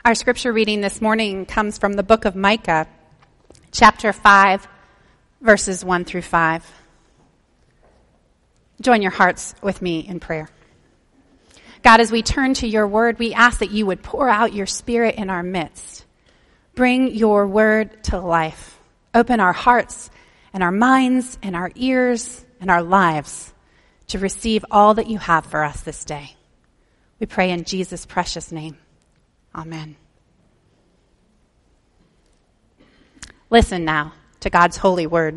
Our scripture reading this morning comes from the book of Micah, chapter 5, verses 1 through 5. Join your hearts with me in prayer. God, as we turn to your word, we ask that you would pour out your spirit in our midst. Bring your word to life. Open our hearts and our minds and our ears and our lives to receive all that you have for us this day. We pray in Jesus' precious name. Amen. Listen now to God's holy word.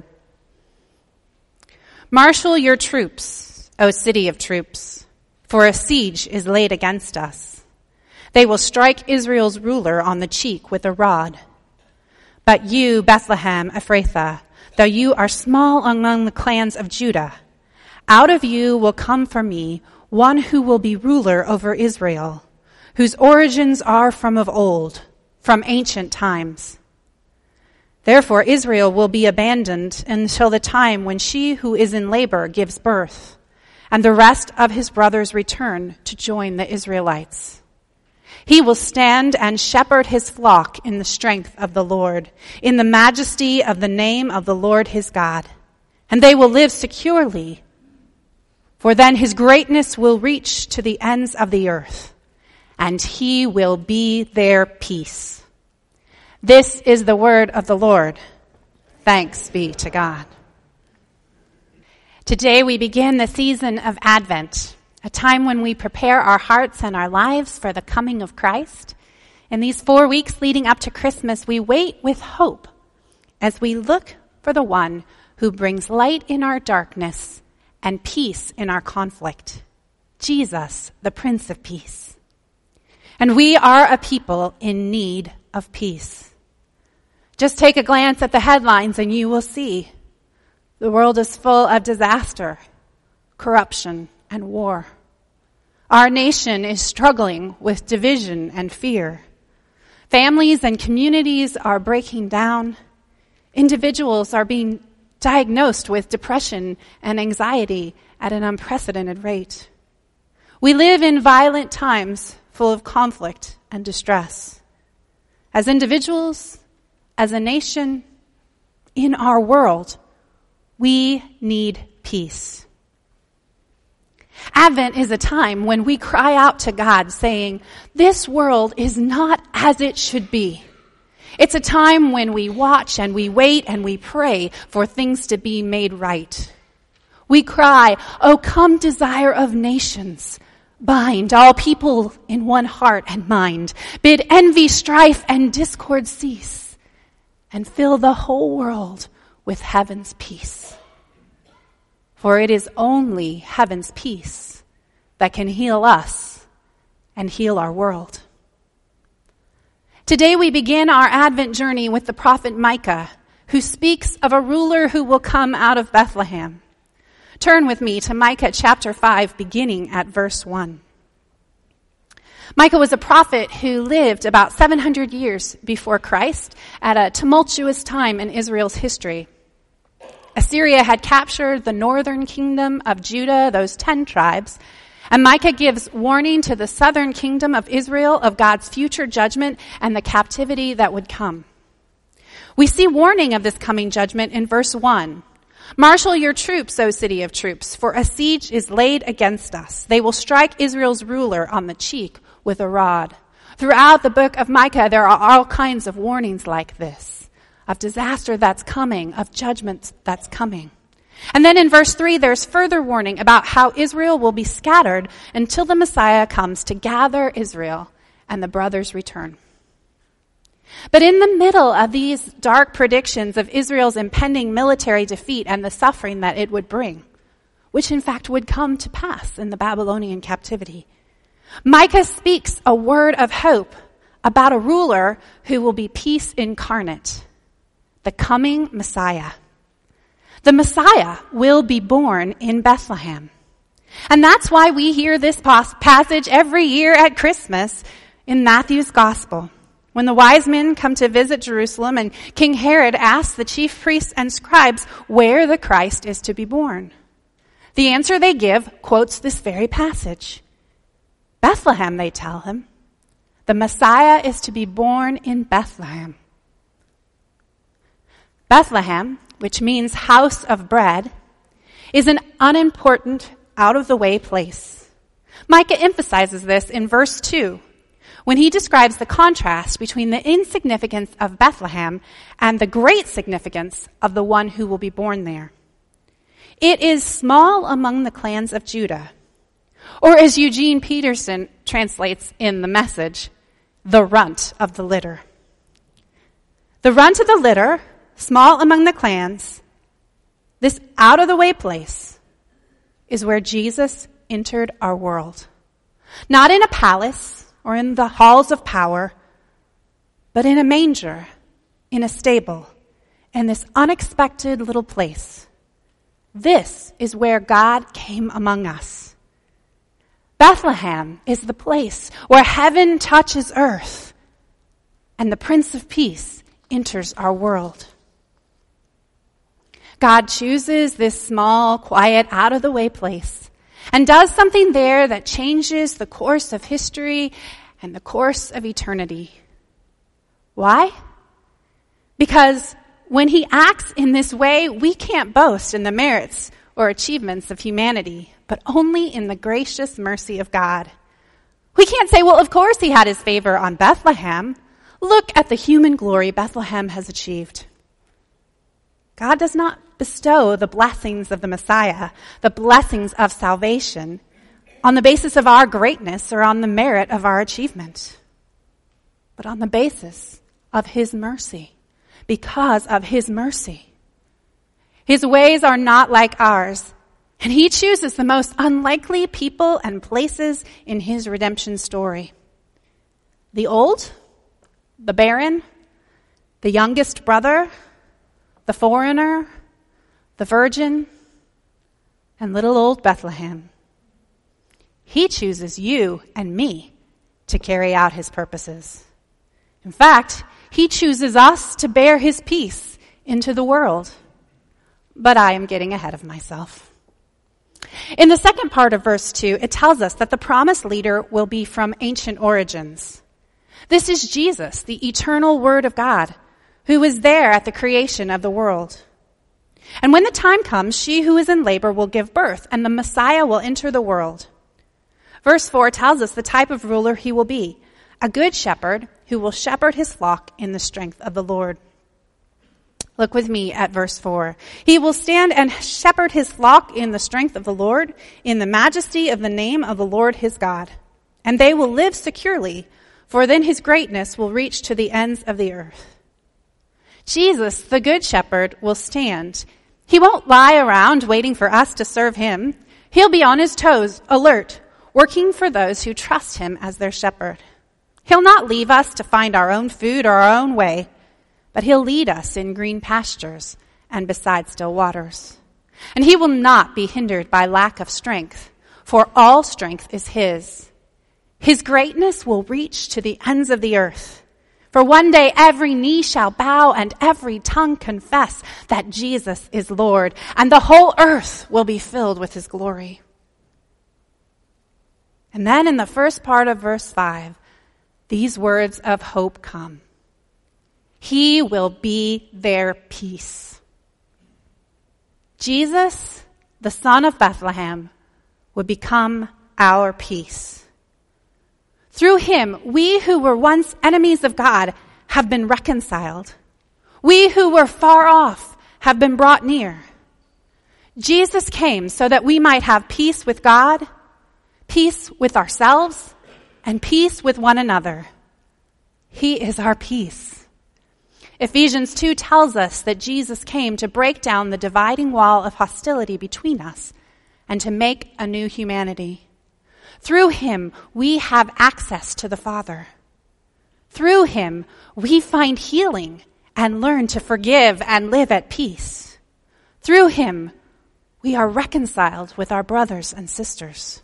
Marshal your troops, O city of troops, for a siege is laid against us. They will strike Israel's ruler on the cheek with a rod. But you, Bethlehem Ephrathah, though you are small among the clans of Judah, out of you will come for me one who will be ruler over Israel, whose origins are from of old, from ancient times. Therefore Israel will be abandoned until the time when she who is in labor gives birth, and the rest of his brothers return to join the Israelites. He will stand and shepherd his flock in the strength of the Lord, in the majesty of the name of the Lord his God, and they will live securely, for then his greatness will reach to the ends of the earth, and he will be their peace. This is the word of the Lord. Thanks be to God. Today we begin the season of Advent, a time when we prepare our hearts and our lives for the coming of Christ. In these 4 weeks leading up to Christmas, we wait with hope as we look for the one who brings light in our darkness and peace in our conflict, Jesus, the Prince of Peace. And we are a people in need of peace. Just take a glance at the headlines and you will see the world is full of disaster, corruption, and war. Our nation is struggling with division and fear. Families and communities are breaking down. Individuals are being diagnosed with depression and anxiety at an unprecedented rate. We live in violent times full of conflict and distress. As individuals, as a nation, in our world, we need peace. Advent is a time when we cry out to God saying, this world is not as it should be. It's a time when we watch and we wait and we pray for things to be made right. We cry, "O come, desire of nations, bind all people in one heart and mind. Bid envy, strife, and discord cease, and fill the whole world with heaven's peace." For it is only heaven's peace that can heal us and heal our world. Today we begin our Advent journey with the prophet Micah, who speaks of a ruler who will come out of Bethlehem. Turn with me to Micah chapter 5, beginning at verse 1. Micah was a prophet who lived about 700 years before Christ at a tumultuous time in Israel's history. Assyria had captured the northern kingdom of Judah, those 10 tribes, and Micah gives warning to the southern kingdom of Israel of God's future judgment and the captivity that would come. We see warning of this coming judgment in verse 1. Marshal your troops, O city of troops, for a siege is laid against us. They will strike Israel's ruler on the cheek with a rod. Throughout the book of Micah, there are all kinds of warnings like this, of disaster that's coming, of judgment that's coming. And then in verse 3, there's further warning about how Israel will be scattered until the Messiah comes to gather Israel and the brothers return. But in the middle of these dark predictions of Israel's impending military defeat and the suffering that it would bring, which in fact would come to pass in the Babylonian captivity, Micah speaks a word of hope about a ruler who will be peace incarnate, the coming Messiah. The Messiah will be born in Bethlehem. And that's why we hear this passage every year at Christmas in Matthew's Gospel. When the wise men come to visit Jerusalem and King Herod asks the chief priests and scribes where the Christ is to be born, the answer they give quotes this very passage. Bethlehem, they tell him. The Messiah is to be born in Bethlehem. Bethlehem, which means house of bread, is an unimportant, out-of-the-way place. Micah emphasizes this in verse 2 when he describes the contrast between the insignificance of Bethlehem and the great significance of the one who will be born there. It is small among the clans of Judah, or as Eugene Peterson translates in The Message, the runt of the litter. The runt of the litter, small among the clans, this out-of-the-way place is where Jesus entered our world. Not in a palace or in the halls of power, but in a manger, in a stable, in this unexpected little place. This is where God came among us. Bethlehem is the place where heaven touches earth and the Prince of Peace enters our world. God chooses this small, quiet, out-of-the-way place and does something there that changes the course of history and the course of eternity. Why? Because when he acts in this way, we can't boast in the merits or achievements of humanity, but only in the gracious mercy of God. We can't say, well, of course he had his favor on Bethlehem. Look at the human glory Bethlehem has achieved. God does not bestow the blessings of the Messiah, the blessings of salvation, on the basis of our greatness or on the merit of our achievement, but on the basis of his mercy, because of his mercy. His ways are not like ours, and he chooses the most unlikely people and places in his redemption story. The old, the barren, the youngest brother, the foreigner, the virgin, and little old Bethlehem. He chooses you and me to carry out his purposes. In fact, he chooses us to bear his peace into the world. But I am getting ahead of myself. In the second part of verse 2, it tells us that the promised leader will be from ancient origins. This is Jesus, the eternal Word of God, who was there at the creation of the world. And when the time comes, she who is in labor will give birth, and the Messiah will enter the world. Verse 4 tells us the type of ruler he will be, a good shepherd who will shepherd his flock in the strength of the Lord. Look with me at verse 4. He will stand and shepherd his flock in the strength of the Lord, in the majesty of the name of the Lord his God. And they will live securely, for then his greatness will reach to the ends of the earth. Jesus, the good shepherd, will stand. He won't lie around waiting for us to serve him. He'll be on his toes, alert, working for those who trust him as their shepherd. He'll not leave us to find our own food or our own way, but he'll lead us in green pastures and beside still waters. And he will not be hindered by lack of strength, for all strength is his. His greatness will reach to the ends of the earth. For one day every knee shall bow and every tongue confess that Jesus is Lord, and the whole earth will be filled with his glory. And then in the first part of verse 5, these words of hope come. He will be their peace. Jesus, the Son of Bethlehem, would become our peace. Through him, we who were once enemies of God have been reconciled. We who were far off have been brought near. Jesus came so that we might have peace with God, peace with ourselves, and peace with one another. He is our peace. Ephesians 2 tells us that Jesus came to break down the dividing wall of hostility between us and to make a new humanity. Through him, we have access to the Father. Through him, we find healing and learn to forgive and live at peace. Through him, we are reconciled with our brothers and sisters.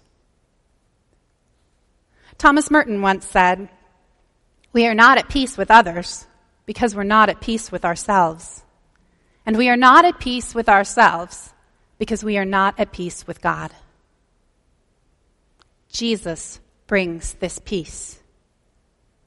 Thomas Merton once said, "We are not at peace with others because we're not at peace with ourselves. And we are not at peace with ourselves because we are not at peace with God." Jesus brings this peace.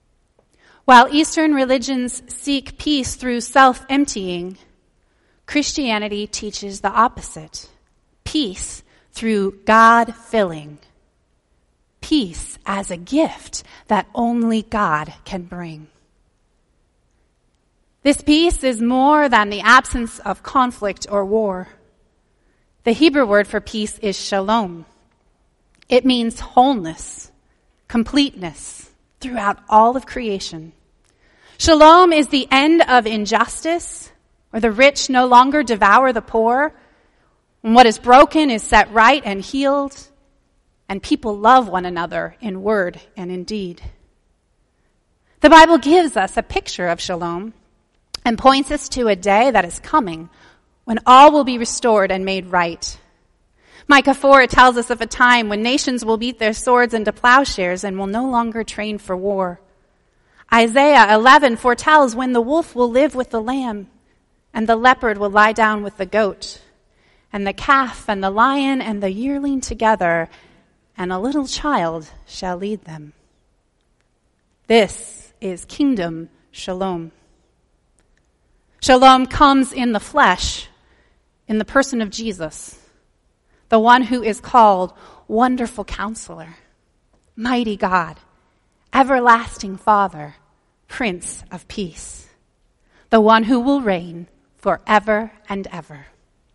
While Eastern religions seek peace through self-emptying, Christianity teaches the opposite. Peace through God-filling. Peace as a gift that only God can bring. This peace is more than the absence of conflict or war. The Hebrew word for peace is shalom. It means wholeness, completeness throughout all of creation. Shalom is the end of injustice, where the rich no longer devour the poor, and what is broken is set right and healed, and people love one another in word and in deed. The Bible gives us a picture of shalom and points us to a day that is coming when all will be restored and made right. Micah 4 tells us of a time when nations will beat their swords into plowshares and will no longer train for war. Isaiah 11 foretells when the wolf will live with the lamb, and the leopard will lie down with the goat, and the calf and the lion and the yearling together, and a little child shall lead them. This is kingdom shalom. Shalom comes in the flesh, in the person of Jesus, the one who is called Wonderful Counselor, Mighty God, Everlasting Father, Prince of Peace, the one who will reign forever and ever.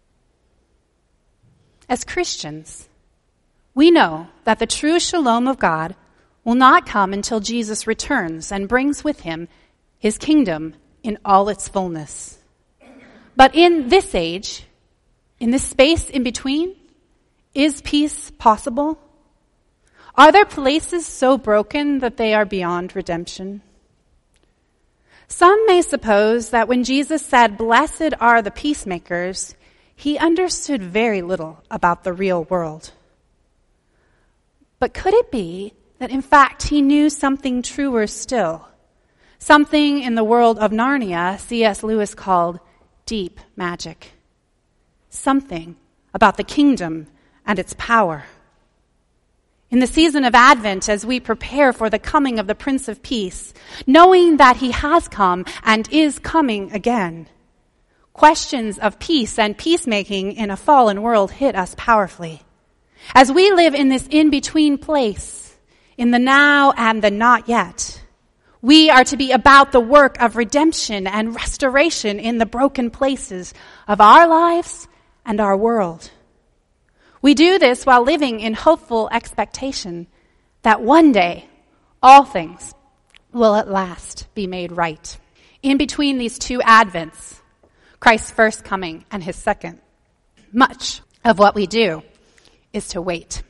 As Christians, we know that the true shalom of God will not come until Jesus returns and brings with him his kingdom in all its fullness. But in this age, in this space in between, is peace possible? Are there places so broken that they are beyond redemption? Some may suppose that when Jesus said, "Blessed are the peacemakers," he understood very little about the real world. But could it be that in fact he knew something truer still? Something in the world of Narnia C.S. Lewis called deep magic. Something about the kingdom and its power. In the season of Advent, as we prepare for the coming of the Prince of Peace, knowing that he has come and is coming again, questions of peace and peacemaking in a fallen world hit us powerfully. As we live in this in-between place, in the now and the not yet, we are to be about the work of redemption and restoration in the broken places of our lives and our world. We do this while living in hopeful expectation that one day all things will at last be made right. In between these two Advents, Christ's first coming and his second, much of what we do is to wait.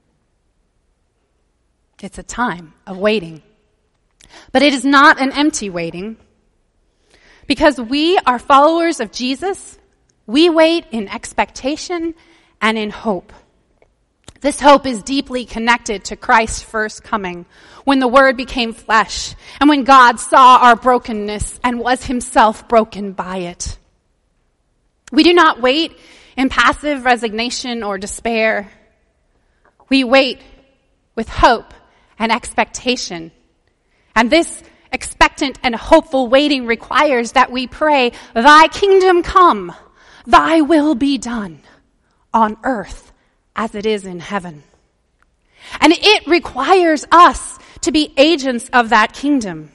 It's a time of waiting. But it is not an empty waiting. Because we are followers of Jesus, we wait in expectation and in hope. This hope is deeply connected to Christ's first coming, when the Word became flesh, and when God saw our brokenness and was himself broken by it. We do not wait in passive resignation or despair. We wait with hope and expectation. And this expectant and hopeful waiting requires that we pray, "Thy kingdom come, thy will be done on earth as it is in heaven." And it requires us to be agents of that kingdom.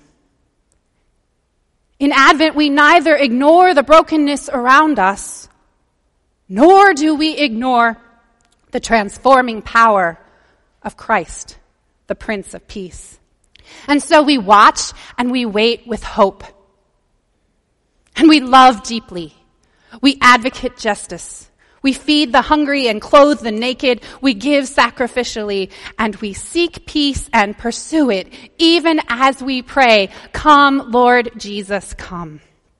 In Advent, we neither ignore the brokenness around us, nor do we ignore the transforming power of Christ, the Prince of Peace. And so we watch and we wait with hope. And we love deeply. We advocate justice. We feed the hungry and clothe the naked. We give sacrificially, and we seek peace and pursue it, even as we pray, "Come, Lord Jesus, come."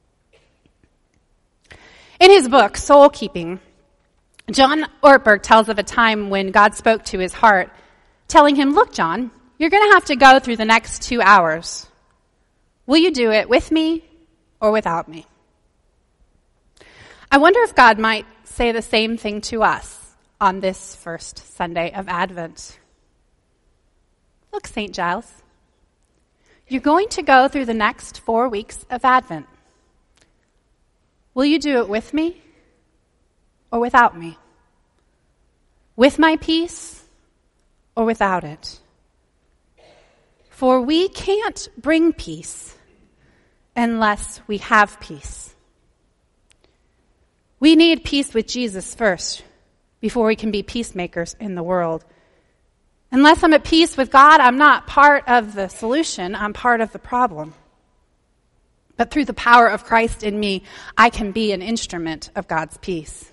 In his book, Soul Keeping, John Ortberg tells of a time when God spoke to his heart, telling him, "Look, John, you're going to have to go through the next 2 hours. Will you do it with me or without me?" I wonder if God might say the same thing to us on this first Sunday of Advent. "Look, St. Giles, You're going to go through the next 4 weeks of Advent. Will you do it with me or without me? With my peace or without it? For we can't bring peace unless we have peace. We need peace with Jesus first before we can be peacemakers in the world. Unless I'm at peace with God, I'm not part of the solution, I'm part of the problem. But through the power of Christ in me, I can be an instrument of God's peace.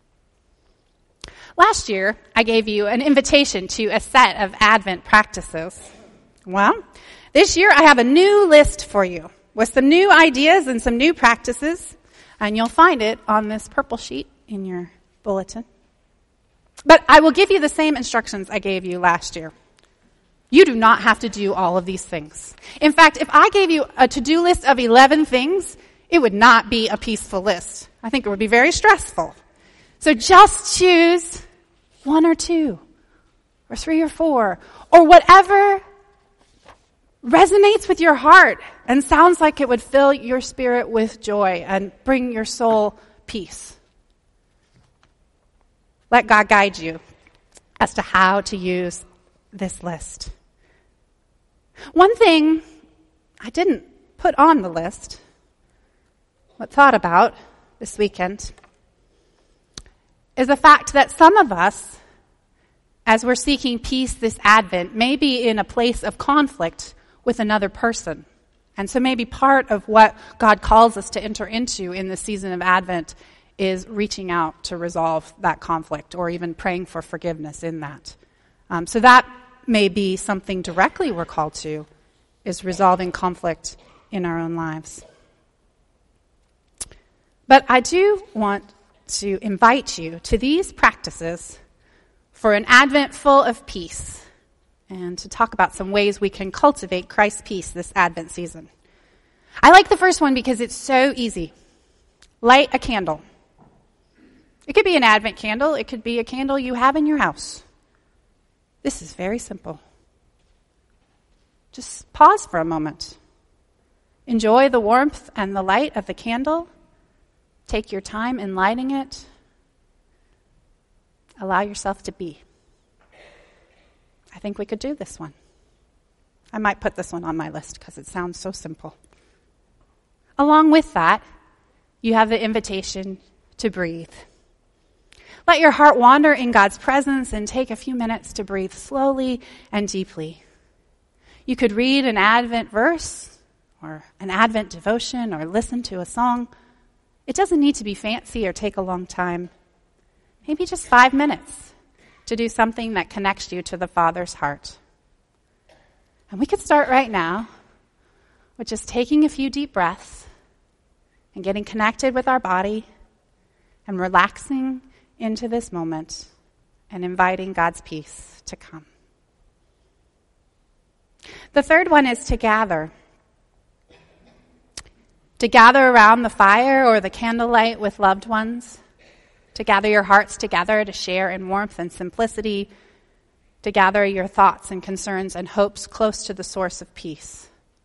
Last year, I gave you an invitation to a set of Advent practices. Well, this year I have a new list for you with some new ideas and some new practices, and you'll find it on this purple sheet in your bulletin. But I will give you the same instructions I gave you last year. You do not have to do all of these things. In fact, if I gave you a to-do list of 11 things, it would not be a peaceful list. I think it would be very stressful. So just choose 1 or 2 or 3 or 4 or whatever resonates with your heart and sounds like it would fill your spirit with joy and bring your soul peace. Let God guide you as to how to use this list. One thing I didn't put on the list, but thought about this weekend, is the fact that some of us, as we're seeking peace this Advent, may be in a place of conflict with another person. And so maybe part of what God calls us to enter into in the season of Advent is reaching out to resolve that conflict or even praying for forgiveness in that. So that may be something directly we're called to, is resolving conflict in our own lives. But I do want to invite you to these practices for an Advent full of peace and to talk about some ways we can cultivate Christ's peace this Advent season. I like the first one because it's so easy. Light a candle. It could be an Advent candle. It could be a candle you have in your house. This is very simple. Just pause for a moment. Enjoy the warmth and the light of the candle. Take your time in lighting it. Allow yourself to be. I think we could do this one. I might put this one on my list because it sounds so simple. Along with that, you have the invitation to breathe. Let your heart wander in God's presence and take a few minutes to breathe slowly and deeply. You could read an Advent verse or an Advent devotion or listen to a song. It doesn't need to be fancy or take a long time. Maybe just 5 minutes to do something that connects you to the Father's heart. And we could start right now with just taking a few deep breaths and getting connected with our body and relaxing into this moment and inviting God's peace to come. The third one is to gather. To gather around the fire or the candlelight with loved ones. To gather your hearts together to share in warmth and simplicity. To gather your thoughts and concerns and hopes close to the source of peace.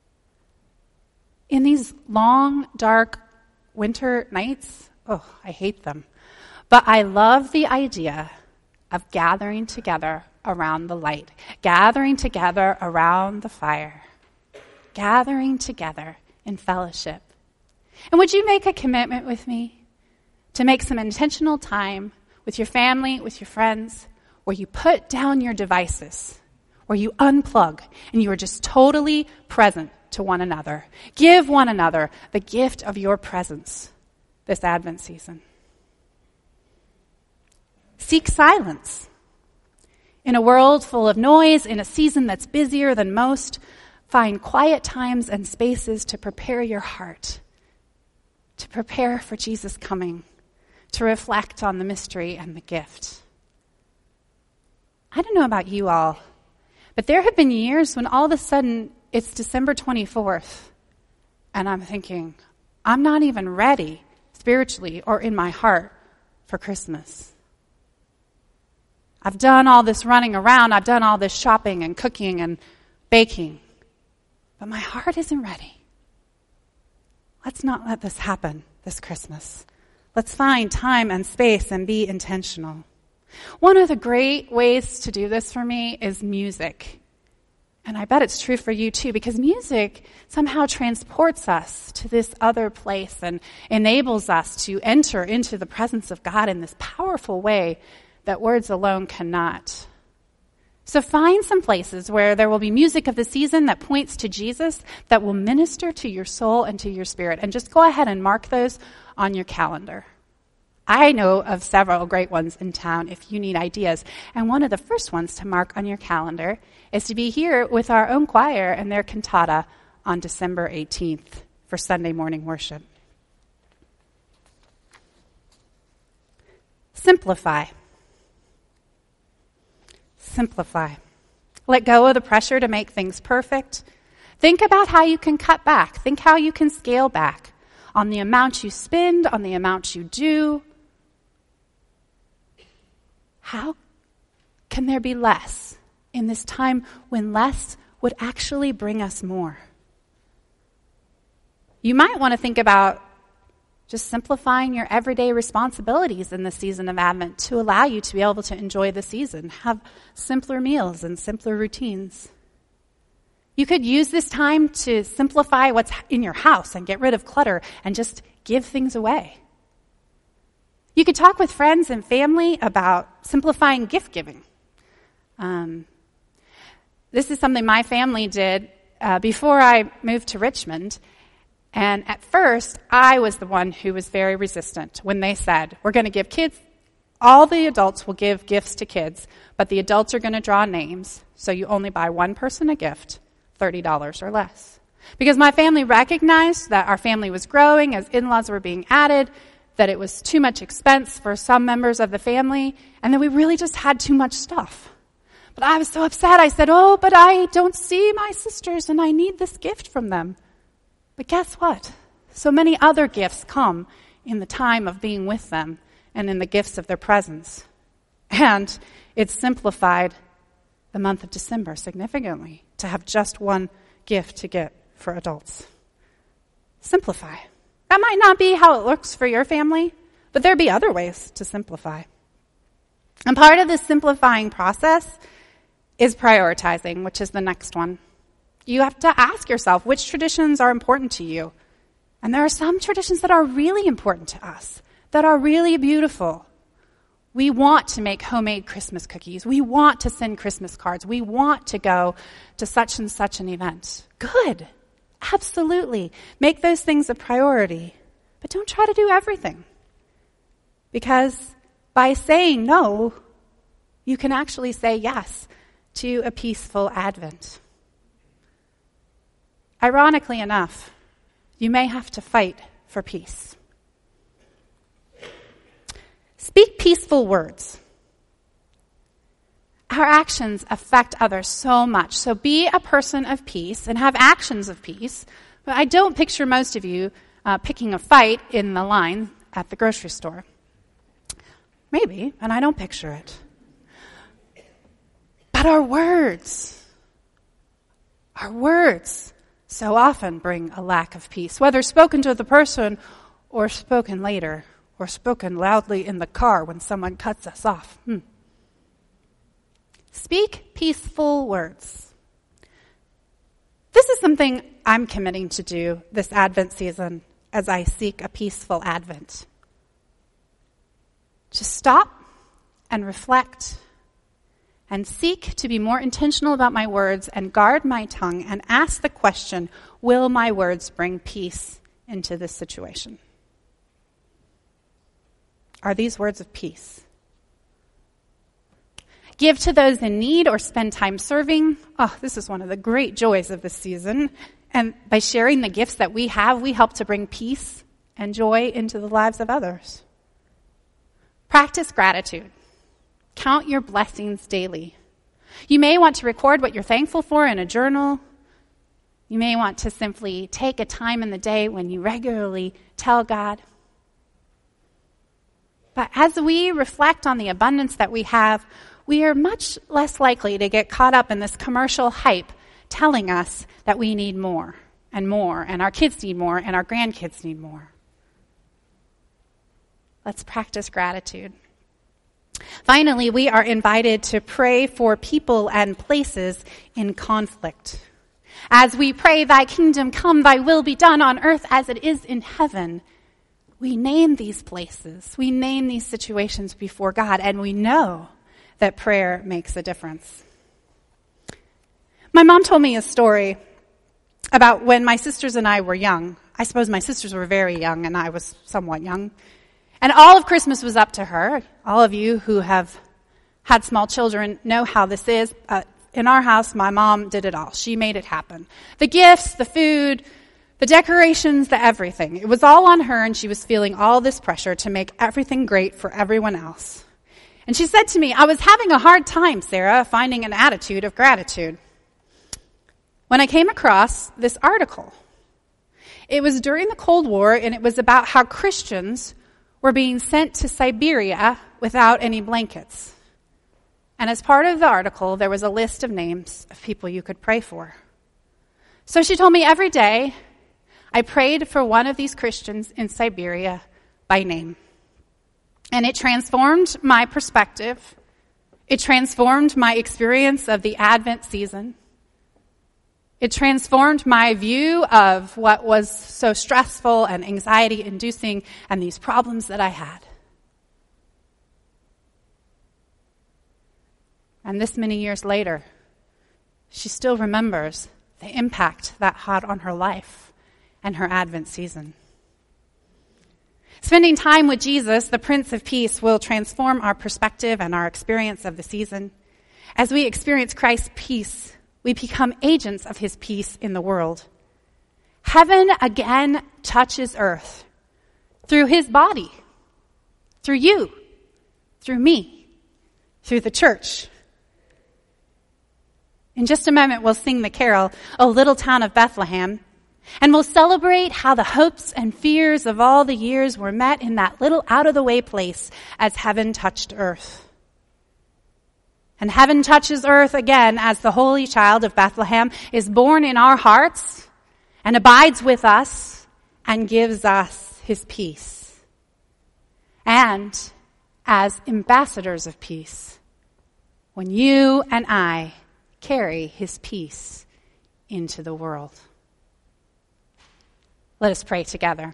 In these long, dark winter nights, I hate them. But I love the idea of gathering together around the light, gathering together around the fire, gathering together in fellowship. And would you make a commitment with me to make some intentional time with your family, with your friends, where you put down your devices, where you unplug, and you are just totally present to one another. Give one another the gift of your presence this Advent season. Seek silence. In a world full of noise, in a season that's busier than most, find quiet times and spaces to prepare your heart, to prepare for Jesus' coming, to reflect on the mystery and the gift. I don't know about you all, but there have been years when all of a sudden it's December 24th, and I'm thinking, I'm not even ready spiritually or in my heart for Christmas. I've done all this running around. I've done all this shopping and cooking and baking. but my heart isn't ready. Let's not let this happen this Christmas. Let's find time and space and be intentional. One of the great ways to do this for me is music. And I bet it's true for you too, because music somehow transports us to this other place and enables us to enter into the presence of God in this powerful way that words alone cannot. So find some places where there will be music of the season that points to Jesus, that will minister to your soul and to your spirit. And just go ahead and mark those on your calendar. I know of several great ones in town if you need ideas. And one of the first ones to mark on your calendar is to be here with our own choir and their cantata on December 18th for Sunday morning worship. Simplify. Simplify. Let go of the pressure to make things perfect. Think about how you can cut back. Think how you can scale back on the amount you spend, on the amount you do. How can there be less in this time when less would actually bring us more? You might want to think about just simplifying your everyday responsibilities in the season of Advent to allow you to be able to enjoy the season, have simpler meals and simpler routines. You could use this time to simplify what's in your house and get rid of clutter and just give things away. You could talk with friends and family about simplifying gift giving. This is something my family did before I moved to Richmond. And at first, I was the one who was very resistant when they said, we're going to give kids, all the adults will give gifts to kids, but the adults are going to draw names, so you only buy one person a gift, $30 or less. Because my family recognized that our family was growing as in-laws were being added, that it was too much expense for some members of the family, and that we really just had too much stuff. But I was so upset. I said, but I don't see my sisters, and I need this gift from them. But guess what? So many other gifts come in the time of being with them and in the gifts of their presence. And it simplified the month of December significantly to have just one gift to get for adults. Simplify. That might not be how it looks for your family, but there'd be other ways to simplify. And part of this simplifying process is prioritizing, which is the next one. You have to ask yourself which traditions are important to you. And there are some traditions that are really important to us, that are really beautiful. We want to make homemade Christmas cookies. We want to send Christmas cards. We want to go to such and such an event. Good. Absolutely. Make those things a priority. But don't try to do everything. Because by saying no, you can actually say yes to a peaceful Advent. Ironically enough, you may have to fight for peace. Speak peaceful words. Our actions affect others so much. So be a person of peace and have actions of peace. But I don't picture most of you picking a fight in the line at the grocery store. Maybe, and I don't picture it. But our words so often bring a lack of peace, whether spoken to the person or spoken later, or spoken loudly in the car when someone cuts us off. Speak peaceful words. This is something I'm committing to do this Advent season as I seek a peaceful Advent. To stop and reflect and seek to be more intentional about my words and guard my tongue and ask the question, will my words bring peace into this situation? Are these words of peace? Give to those in need or spend time serving. This is one of the great joys of this season. And by sharing the gifts that we have, we help to bring peace and joy into the lives of others. Practice gratitude. Count your blessings daily. You may want to record what you're thankful for in a journal. You may want to simply take a time in the day when you regularly tell God. But as we reflect on the abundance that we have, we are much less likely to get caught up in this commercial hype telling us that we need more and more, and our kids need more, and our grandkids need more. Let's practice gratitude. Finally, we are invited to pray for people and places in conflict. As we pray, thy kingdom come, thy will be done on earth as it is in heaven, we name these places, we name these situations before God, and we know that prayer makes a difference. My mom told me a story about when my sisters and I were young. I suppose my sisters were very young and I was somewhat young. And all of Christmas was up to her. All of you who have had small children know how this is. In our house, my mom did it all. She made it happen. The gifts, the food, the decorations, the everything. It was all on her, and she was feeling all this pressure to make everything great for everyone else. And she said to me, I was having a hard time, Sarah, finding an attitude of gratitude, when I came across this article. It was during the Cold War, and it was about how Christians were being sent to Siberia without any blankets. And as part of the article, there was a list of names of people you could pray for. So she told me every day, I prayed for one of these Christians in Siberia by name. And it transformed my perspective. It transformed my experience of the Advent season. It transformed my view of what was so stressful and anxiety-inducing and these problems that I had. And this many years later, she still remembers the impact that had on her life and her Advent season. Spending time with Jesus, the Prince of Peace, will transform our perspective and our experience of the season. As we experience Christ's peace, we become agents of his peace in the world. Heaven again touches earth through his body, through you, through me, through the church. In just a moment, we'll sing the carol, O Little Town of Bethlehem, and we'll celebrate how the hopes and fears of all the years were met in that little out-of-the-way place as heaven touched earth. And heaven touches earth again as the Holy Child of Bethlehem is born in our hearts and abides with us and gives us his peace. And as ambassadors of peace, when you and I carry his peace into the world. Let us pray together.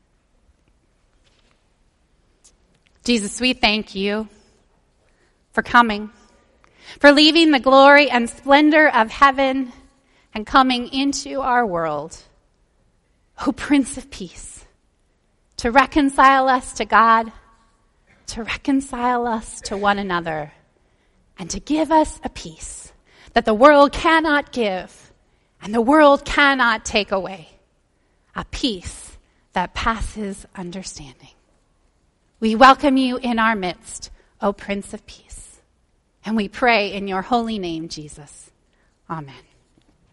Jesus, we thank you for coming, for leaving the glory and splendor of heaven and coming into our world, O Prince of Peace, to reconcile us to God, to reconcile us to one another, and to give us a peace that the world cannot give and the world cannot take away, a peace that passes understanding. We welcome you in our midst, O Prince of Peace, and we pray in your holy name, Jesus. Amen.